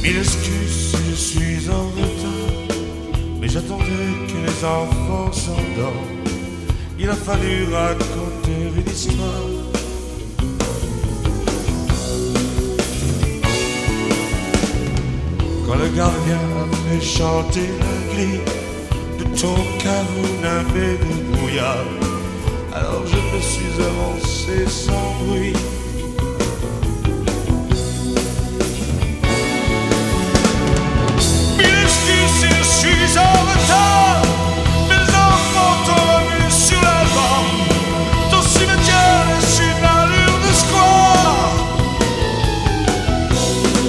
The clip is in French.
Mille excuses, je suis en retard, mais j'attendais que les enfants s'endorment. Il a fallu raconter une histoire. Quand le gardien a fait chanter la grille de ton caroune de brouillard, alors je me suis avancé sans bruit. Mille excuses, je suis en